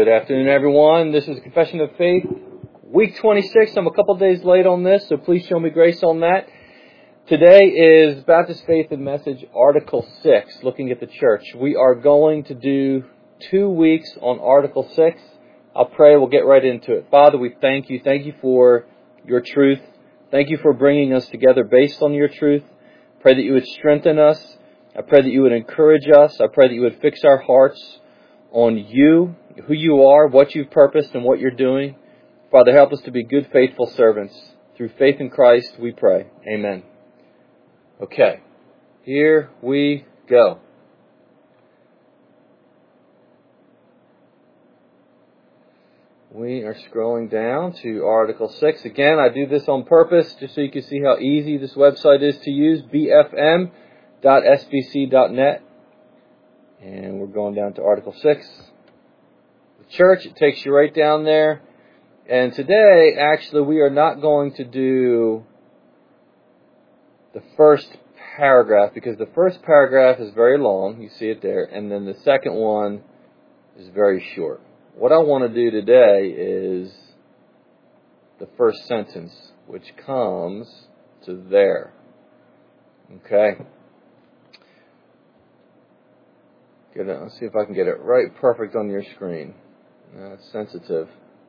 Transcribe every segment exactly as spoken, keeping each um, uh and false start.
afternoon, everyone. This is Confession of Faith, week twenty-six. I'm a couple days late on this, so please show me grace on that. Today is Baptist Faith and Message, Article six, looking at the church. We are going to do two weeks on Article six. I'll pray, we'll get right into it. Father, we thank you. Thank you for your truth. Thank you for bringing us together based on your truth. Pray that you would strengthen us. I pray that you would encourage us. I pray that you would fix our hearts on you, who you are, what you've purposed, and what you're doing. Father, help us to be good, faithful servants. Through faith in Christ, we pray. Amen. Okay, here we go. We are scrolling down to Article six. Again, I do this on purpose, just so you can see how easy this website is to use, b f m dot s b c dot net. And we're going down to Article six. The church, it takes you right down there. And today, actually, we are not going to do the first paragraph, because the first paragraph is very long. You see it there. And then the second one is very short. What I want to do today is the first sentence, which comes to there. Okay? Get it, let's see if I can get it right perfect on your screen. Uh, it's sensitive.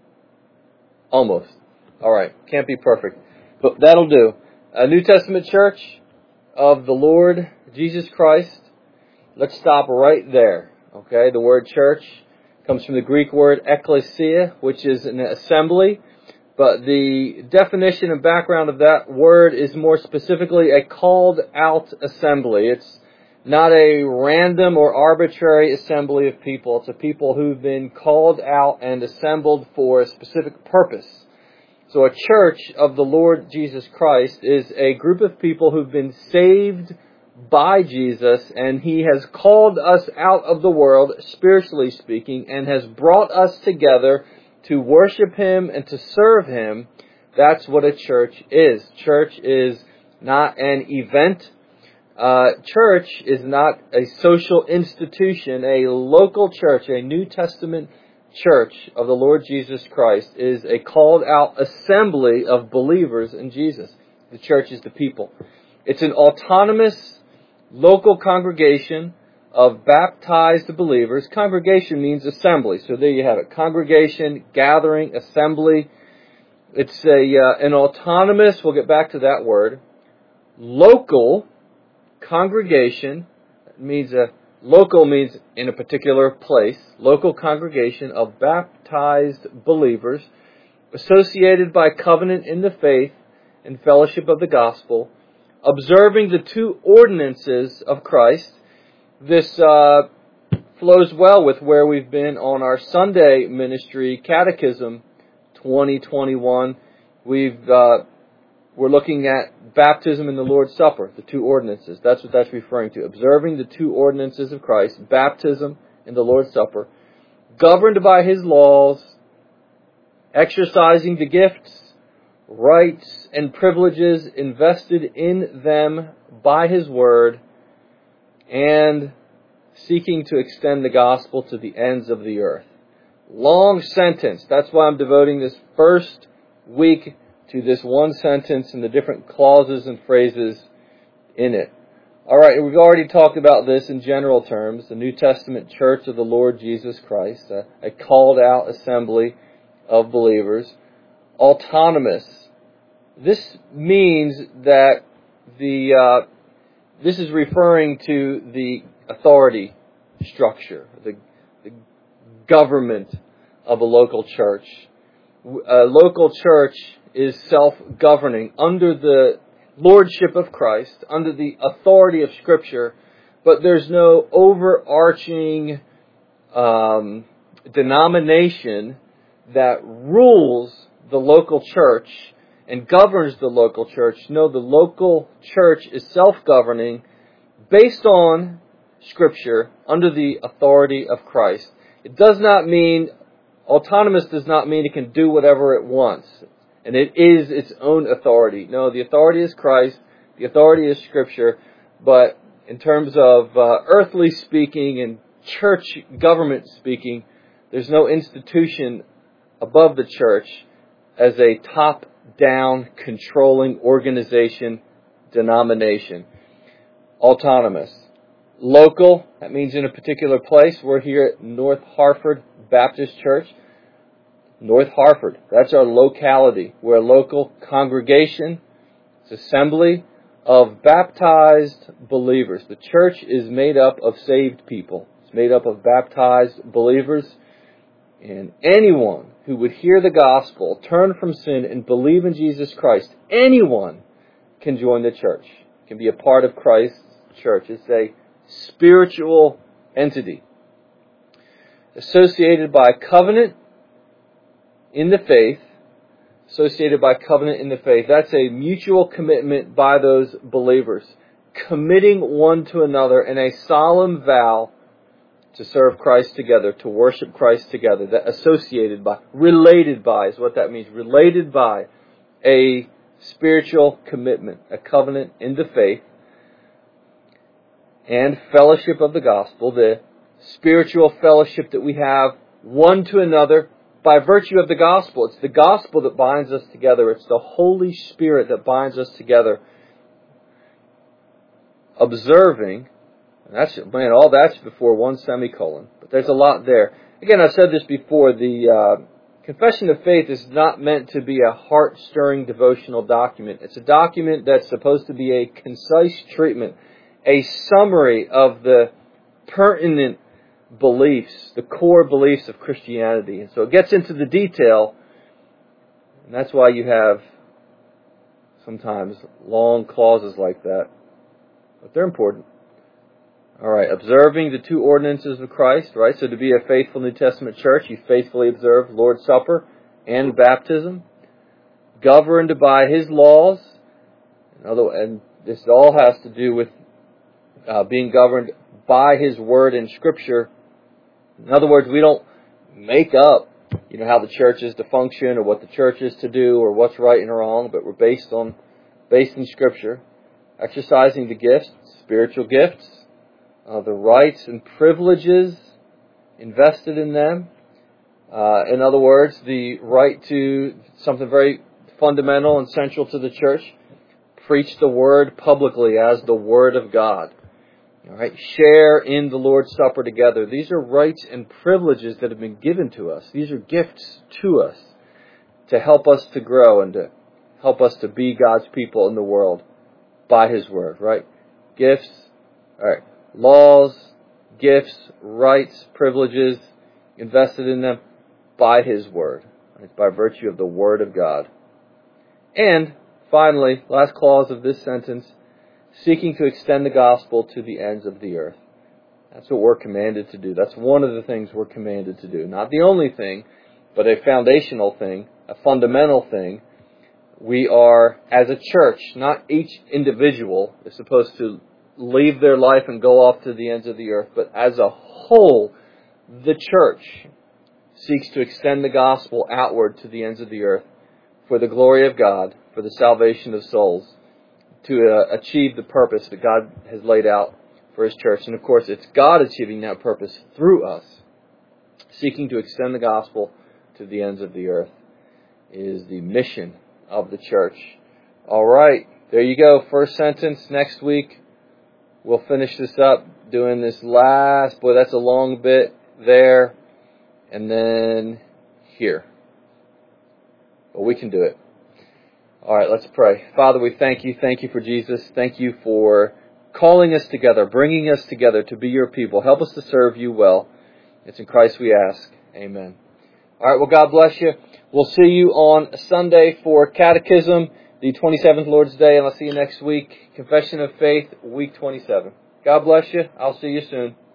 Almost. Alright, can't be perfect. But that'll do. A New Testament Church of the Lord Jesus Christ. Let's stop right there. Okay, the word church comes from the Greek word ekklesia, which is an assembly. But the definition and background of that word is more specifically a called out assembly. It's not a random or arbitrary assembly of people. It's a people who've been called out and assembled for a specific purpose. So a church of the Lord Jesus Christ is a group of people who've been saved by Jesus, and He has called us out of the world, spiritually speaking, and has brought us together to worship Him and to serve Him. That's what a church is. Church is not an event. Uh, church is not a social institution. A local church, a New Testament church of the Lord Jesus Christ, is a called out assembly of believers in Jesus. The church is the people. It's an autonomous local congregation of baptized believers. Congregation means assembly. So there you have it. Congregation, gathering, assembly. It's a uh, an autonomous, we'll get back to that word, local congregation. Means a local means in a particular place. Local congregation of baptized believers associated by covenant in the faith and fellowship of the gospel, observing the two ordinances of Christ. This uh, flows well with where we've been on our Sunday ministry catechism twenty twenty-one. We've uh, we're looking at baptism and the Lord's Supper, the two ordinances. That's what that's referring to. Observing the two ordinances of Christ, baptism and the Lord's Supper, governed by His laws, exercising the gifts, rights, and privileges invested in them by His Word, and seeking to extend the gospel to the ends of the earth. Long sentence. That's why I'm devoting this first week to this one sentence and the different clauses and phrases in it. Alright, we've already talked about this in general terms. The New Testament Church of the Lord Jesus Christ, a, a called out assembly of believers. Autonomous. This means that the uh, this is referring to the authority structure, the, the government of a local church. A local church is self-governing under the lordship of Christ, under the authority of Scripture, but there's no overarching um, denomination that rules the local church and governs the local church. No, the local church is self-governing based on Scripture under the authority of Christ. It does not mean, autonomous does not mean it can do whatever it wants. And it is its own authority. No, the authority is Christ. The authority is Scripture. But in terms of uh, earthly speaking and church government speaking, There's no institution above the church as a top-down controlling organization, denomination. Autonomous. Local, that means in a particular place. We're here at North Harford Baptist Church. North Harford, that's our locality. We're a local congregation. It's assembly of baptized believers. The church is made up of saved people. It's made up of baptized believers. And anyone who would hear the gospel, turn from sin, and believe in Jesus Christ, anyone can join the church, can be a part of Christ's church. It's a spiritual entity associated by covenant in the faith, associated by covenant in the faith. That's a mutual commitment by those believers, committing one to another in a solemn vow to serve Christ together, to worship Christ together. That associated by, related by is what that means. Related by a spiritual commitment, a covenant in the faith, and fellowship of the gospel, the spiritual fellowship that we have one to another by virtue of the gospel. It's the gospel that binds us together. It's the Holy Spirit that binds us together. Observing, and that's, man, all that's before one semicolon. But there's a lot there. Again, I've said this before, the uh, Confession of Faith is not meant to be a heart-stirring devotional document. It's a document that's supposed to be a concise treatment, a summary of the pertinent beliefs, the core beliefs of Christianity. And so it gets into the detail, and that's why you have sometimes long clauses like that. But they're important. All right, observing the two ordinances of Christ, right? So to be a faithful New Testament church, you faithfully observe Lord's Supper and baptism, governed by His laws. And this all has to do with uh, being governed by His Word and Scripture. In other words, we don't make up, you know, how the church is to function or what the church is to do or what's right and wrong, but we're based on, based in Scripture. Exercising the gifts, spiritual gifts, uh, the rights and privileges invested in them. Uh, in other words, the right to something very fundamental and central to the church. Preach the Word publicly as the Word of God. All right, share in the Lord's Supper together. These are rights and privileges that have been given to us. These are gifts to us to help us to grow and to help us to be God's people in the world by His Word, right? Gifts, all right, laws, gifts, rights, privileges invested in them by His Word. It's by virtue of the Word of God. And finally, last clause of this sentence, seeking to extend the gospel to the ends of the earth. That's what we're commanded to do. That's one of the things we're commanded to do. Not the only thing, but a foundational thing, a fundamental thing. We are, as a church, not each individual is supposed to leave their life and go off to the ends of the earth, but as a whole, the church seeks to extend the gospel outward to the ends of the earth for the glory of God, for the salvation of souls, to uh, achieve the purpose that God has laid out for His church. And of course, it's God achieving that purpose through us. Seeking to extend the gospel to the ends of the earth is the mission of the church. All right, there you go. First sentence. Next week, we'll finish this up doing this last, boy, that's a long bit there, and then here. But we can do it. All right, let's pray. Father, we thank you. Thank you for Jesus. Thank you for calling us together, bringing us together to be your people. Help us to serve you well. It's in Christ we ask. Amen. All right, well, God bless you. We'll see you on Sunday for Catechism, the twenty-seventh Lord's Day, and I'll see you next week. Confession of Faith, week twenty-seven. God bless you. I'll see you soon.